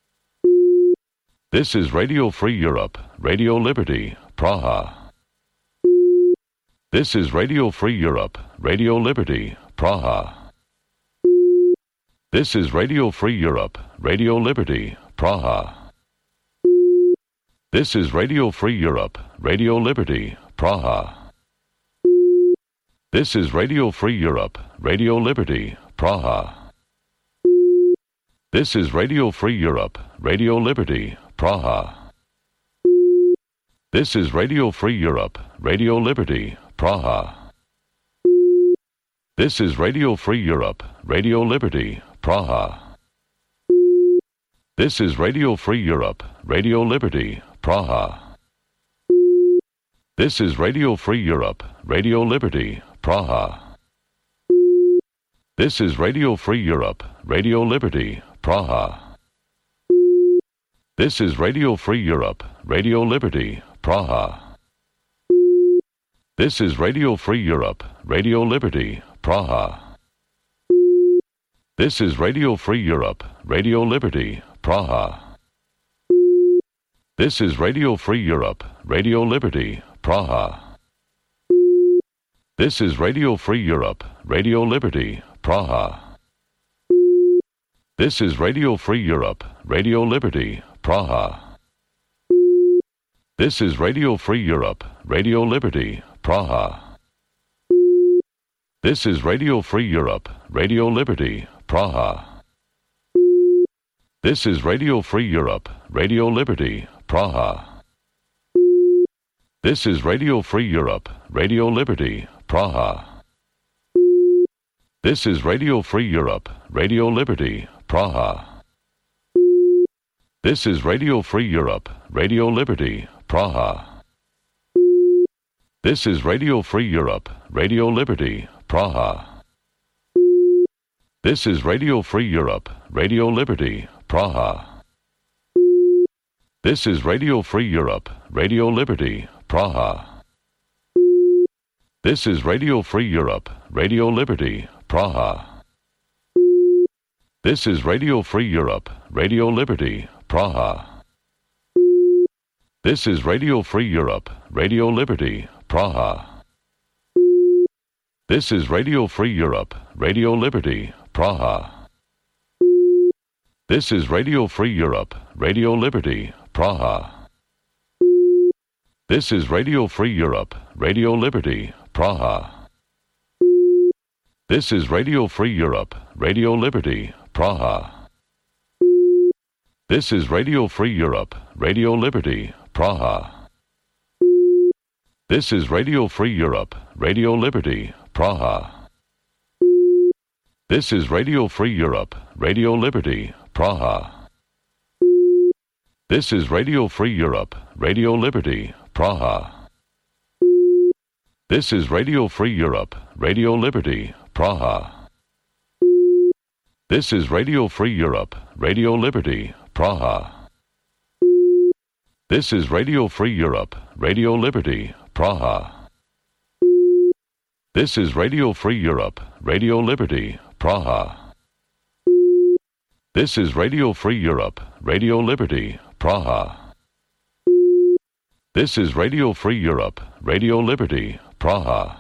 This is Radio Free Europe, Radio Liberty, Praha. This is Radio Free Europe, Radio Liberty, Praha. This is Radio Free Europe, Radio Liberty, Praha. This is Radio Free Europe, Radio Liberty, Praha. This is Radio Free Europe, Radio Liberty, Praha. This is Radio Free Europe, Radio Liberty, Praha. This is Radio Free Europe, Radio Liberty, Praha. This is Radio Free Europe, Radio Liberty, Praha. This is Radio Free Europe, Radio Liberty, Praha. This is Radio Free Europe, Radio Liberty, Praha. This is Radio Free Europe, Radio Liberty, Praha. This is Radio Free Europe, Radio Liberty, Praha. This is Radio Free Europe, Radio Liberty, Praha. This is Radio Free Europe, Radio Liberty, Praha. This is Radio Free Europe, Radio Liberty, Praha. This is Radio Free Europe, Radio Liberty, Praha. This is Radio Free Europe, Radio Liberty, Praha. This is Radio Free Europe, Radio Liberty, Praha. This is Radio Free Europe, Radio Liberty, Praha. This is Radio Free Europe, Radio Liberty, Praha. This is Radio Free Europe, Radio Liberty, Praha. This is Radio Free Europe, Radio Liberty, Praha. This is Radio Free Europe, Radio Liberty, Praha. This is Radio Free Europe, Radio Liberty, Praha. This is Radio Free Europe, Radio Liberty, Praha. This is Radio Free Europe, Radio Liberty, Praha. This is Radio Free Europe, Radio Liberty, Praha. This is Radio Free Europe, Radio Liberty, Praha. This is Radio Free Europe, Radio Liberty, Praha. This is Radio Free Europe, Radio Liberty, Praha. This is Radio Free Europe, Radio Liberty, Praha. This is Radio Free Europe, Radio Liberty, Praha. This is Radio Free Europe, Radio Liberty, Praha. This is Radio Free Europe, Radio Liberty, Praha. This is Radio Free Europe, Radio Liberty, Praha. This is Radio Free Europe, Radio Liberty, Praha. This is Radio Free Europe, Radio Liberty, Praha. This is Radio Free Europe, Radio Liberty, Praha. This is Radio Free Europe, Radio Liberty, Praha. This is Radio Free Europe, Radio Liberty, Praha. This is Radio Free Europe, Radio Liberty, Praha. This is Radio Free Europe, Radio Liberty, Praha. This is Radio Free Europe, Radio Liberty, Praha.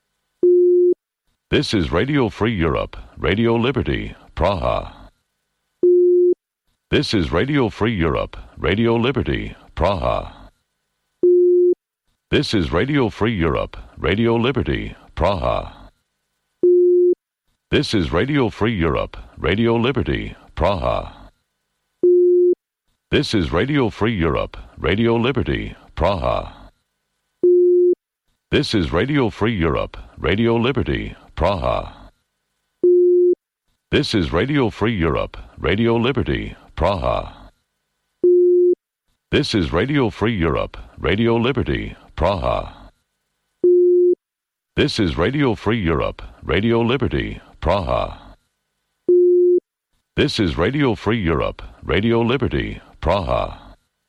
This is Radio Free Europe, Radio Liberty, Praha. This is Radio Free Europe, Radio Liberty, Praha. This is Radio Free Europe, Radio Liberty, Praha. This is Radio Free Europe, Radio Liberty, Praha. This is Radio Free Europe, Radio Liberty, Praha. This is Radio Free Europe, Radio Liberty, Praha. This is Radio Free Europe, Radio Liberty, Praha. This is Radio Free Europe, Radio Liberty, Praha. This is Radio Free Europe, Radio Liberty, Praha. This is Radio Free Europe, Radio Liberty, Praha.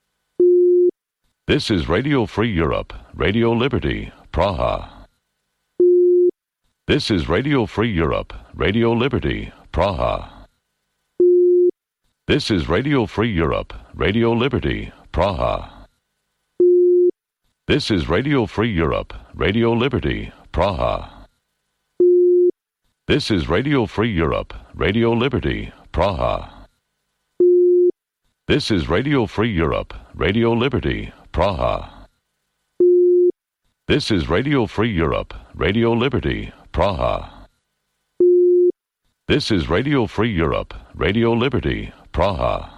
This is Radio Free Europe, Radio Liberty, Praha. This is Radio Free Europe, Radio Liberty, Praha. This is Radio Free Europe, Radio Liberty, Praha. This is Radio Free Europe, Radio Liberty, Praha. This is Radio Free Europe, Radio Liberty, Praha. This is Radio Free Europe, Radio Liberty, Praha. This is Radio Free Europe, Radio Liberty, Praha. This is Radio Free Europe, Radio Liberty, Praha.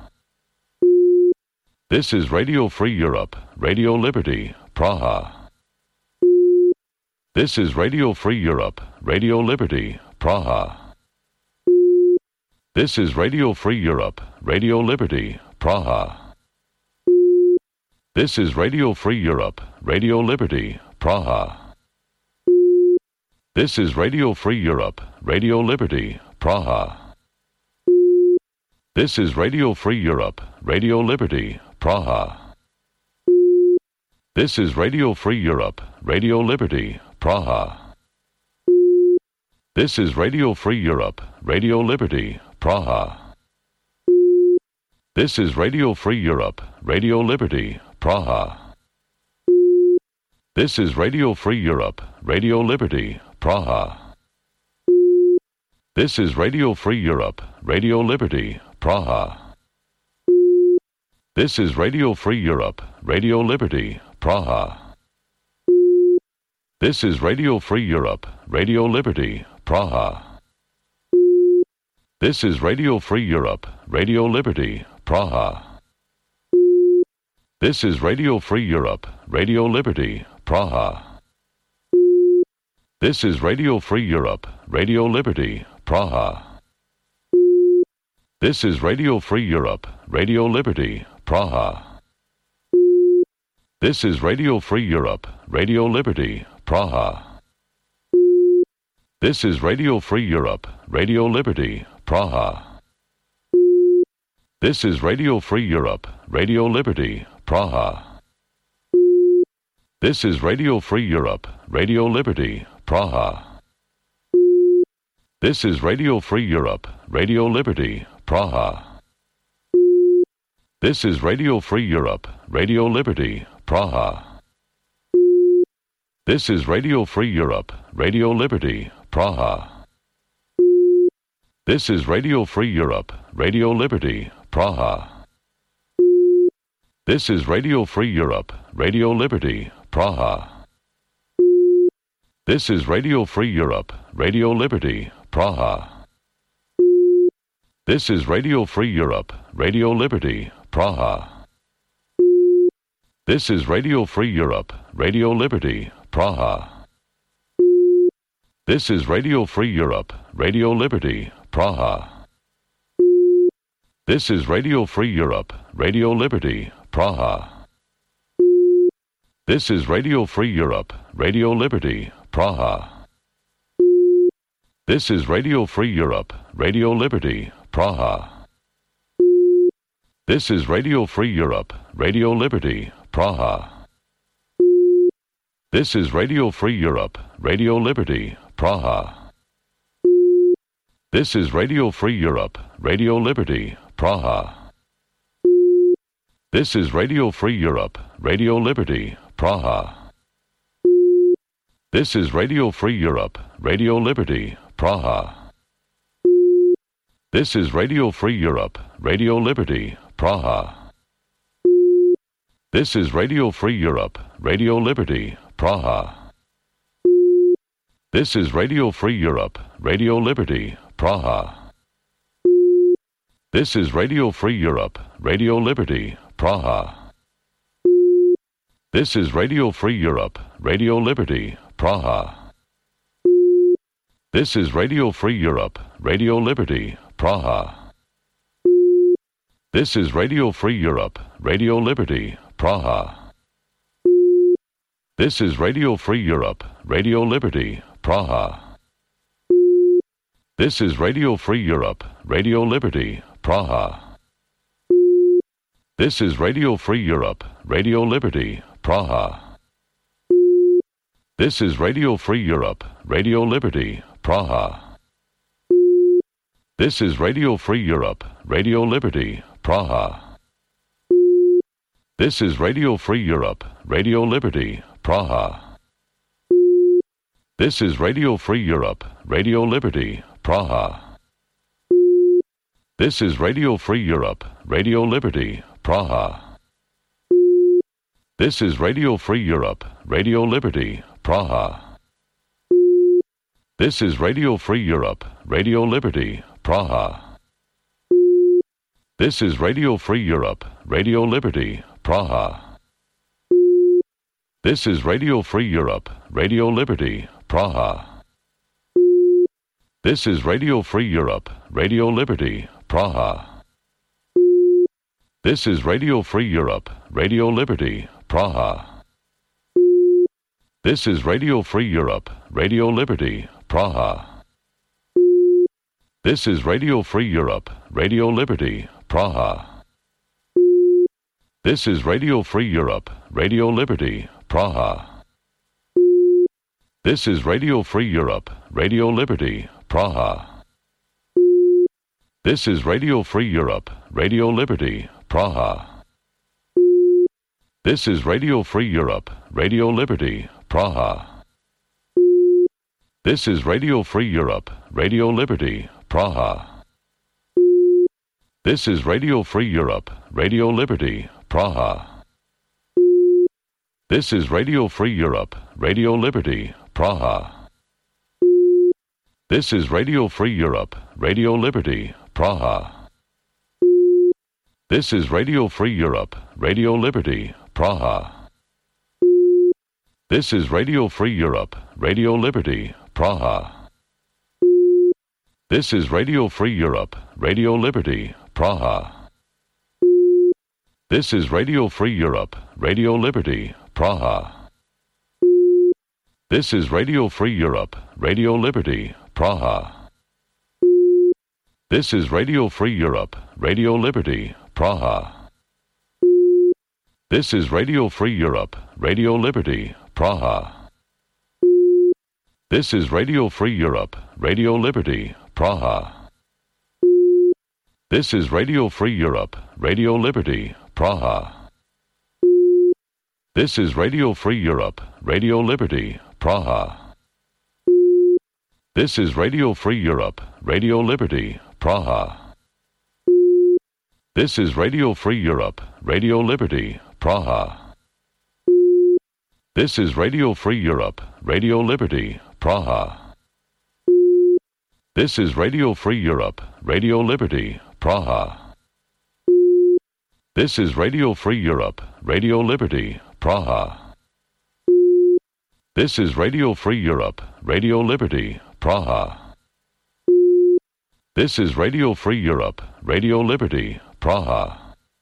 This is Radio Free Europe, Radio Liberty, Praha. This is Radio Free Europe, Radio Liberty, Praha. This is Radio Free Europe, Radio Liberty, Praha. This is Radio Free Europe, Radio Liberty, Praha. This is Radio Free Europe, Radio Liberty, Praha. This is Radio Free Europe, Radio Liberty, Praha. This is Radio Free Europe, Radio Liberty, Praha. This is Radio Free Europe, Radio Liberty, Praha. This is Radio Free Europe, Radio Liberty, Praha. This is Radio Free Europe, Radio Liberty, Praha. This is Radio Free Europe, Radio Liberty, Praha. This is Radio Free Europe, Radio Liberty, Praha. This is Radio Free Europe, Radio Liberty, Praha. This is Radio Free Europe, Radio Liberty, Praha. This is Radio Free Europe, Radio Liberty, Praha. This is Radio Free Europe, Radio Liberty, Praha. This is Radio Free Europe, Radio Liberty, Praha. This is Radio Free Europe, Radio Liberty, Praha. This is Radio Free Europe, Radio Liberty, Praha. This is Radio Free Europe, Radio Liberty, Praha. This is Radio Free Europe, Radio Liberty, Praha. This is Radio Free Europe, Radio Liberty, Praha. This is Radio Free Europe, Radio Liberty, Praha. This is Radio Free Europe, Radio Liberty, Praha. This is Radio Free Europe, Radio Liberty, Praha. This is Radio Free Europe, Radio Liberty, Praha. This is Radio Free Europe, Radio Liberty, Praha. This is Radio Free Europe, Radio Liberty, Praha. This is Radio Free Europe, Radio Liberty, Praha. This is Radio Free Europe, Radio Liberty, Praha. This is Radio Free Europe, Radio Liberty, Praha. This is Radio Free Europe, Radio Liberty, Praha. This is Radio Free Europe, Radio Liberty, Praha. This is Radio Free Europe, Radio Liberty, Praha. This is Radio Free Europe, Radio Liberty, Praha. This is Radio Free Europe, Radio Liberty, Praha. This is Radio Free Europe, Radio Liberty, Praha. This is Radio Free Europe, Radio Liberty, Praha. This is Radio Free Europe, Radio Liberty, Praha. This is Radio Free Europe, Radio Liberty, Praha. This is Radio Free Europe, Radio Liberty, Praha. This is Radio Free Europe, Radio Liberty, Praha. This is Radio Free Europe, Radio Liberty, Praha. This is Radio Free Europe, Radio Liberty, Praha. This is Radio Free Europe, Radio Liberty, Praha. This is Radio Free Europe, Radio Liberty, Praha. This is Radio Free Europe, Radio Liberty, Praha. This is Radio Free Europe, Radio Liberty, Praha. This is Radio Free Europe, Radio Liberty, Praha. This is Radio Free Europe, Radio Liberty, Praha. This is Radio Free Europe, Radio Liberty, Praha. This is Radio Free Europe, Radio Liberty, Praha. This is Radio Free Europe, Radio Liberty, Praha. This is Radio Free Europe, Radio Liberty, Praha. This is Radio Free Europe, Radio Liberty, Praha. This is Radio Free Europe, Radio Liberty, Praha. This is Radio Free Europe, Radio Liberty, Praha. This is Radio Free Europe, Radio Liberty, Praha. This is Radio Free Europe, Radio Liberty, Praha. This is Radio Free Europe, Radio Liberty, Praha. This is Radio Free Europe, Radio Liberty, Praha. This is Radio Free Europe, Radio Liberty, Praha. This is Radio Free Europe, Radio Liberty, Praha. This is Radio Free Europe, Radio Liberty, Praha. This is Radio Free Europe, Radio Liberty, Praha. This is Radio Free Europe, Radio Liberty, Praha. This is Radio Free Europe, Radio Liberty, Praha. This is Radio Free Europe, Radio Liberty, Praha. This is Radio Free Europe, Radio Liberty, Praha. This is Radio Free Europe, Radio Liberty, Praha. This is Radio Free Europe, Radio Liberty, Praha. This is Radio Free Europe, Radio Liberty, Praha. This is Radio Free Europe, Radio Liberty, Praha. This is Radio Free Europe, Radio Liberty, Praha. This is Radio Free Europe, Radio Liberty, Praha. This is Radio Free Europe, Radio Liberty, Praha. This is Radio Free Europe, Radio Liberty, Praha. This is Radio Free Europe, Radio Liberty, Praha. This is Radio Free Europe, Radio Liberty, Praha. This is Radio Free Europe, Radio Liberty, Praha. This is Radio Free Europe, Radio Liberty, Praha. This is Radio Free Europe, Radio Liberty, Praha. This is Radio Free Europe, Radio Liberty, Praha. This is Radio Free Europe, Radio Liberty, Praha. This is Radio Free Europe, Radio Liberty, Praha. This is Radio Free Europe, Radio Liberty, Praha.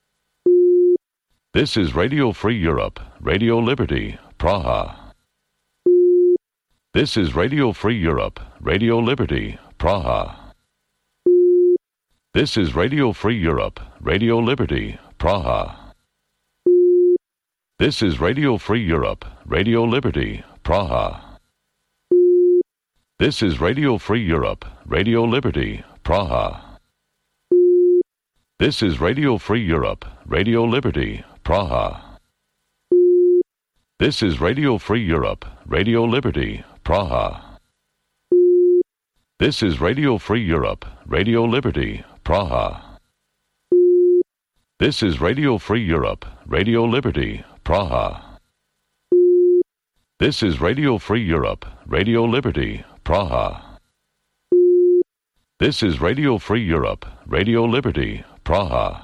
This is Radio Free Europe, Radio Liberty, Praha. This is Radio Free Europe, Radio Liberty, Praha. This is Radio Free Europe, Radio Liberty, Praha. This is Radio Free Europe, Radio Liberty, Praha. This is Radio Free Europe, Radio Liberty, Praha. This is Radio Free Europe, Radio Liberty, Praha. This is Radio Free Europe, Radio Liberty, Praha. This is Radio Free Europe, Radio Liberty, Praha. This is Radio Free Europe, Radio Liberty, Praha. This is Radio Free Europe, Radio Liberty, Praha. This is Radio Free Europe, Radio Liberty, Praha.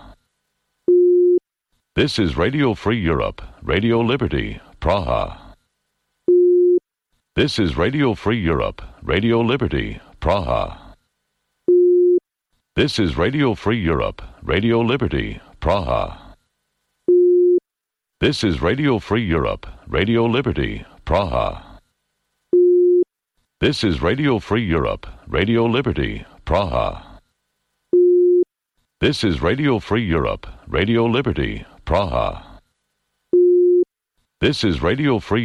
This is Radio Free Europe, Radio Liberty, Praha. This is Radio Free Europe, Radio Liberty, Praha. This is Radio Free Europe, Radio Liberty, Praha. This is Radio Free Europe, Radio Liberty, Praha. This is Radio Free Europe, Radio Liberty, Praha. This is Radio Free Europe, Radio Liberty, Praha. This is Radio Free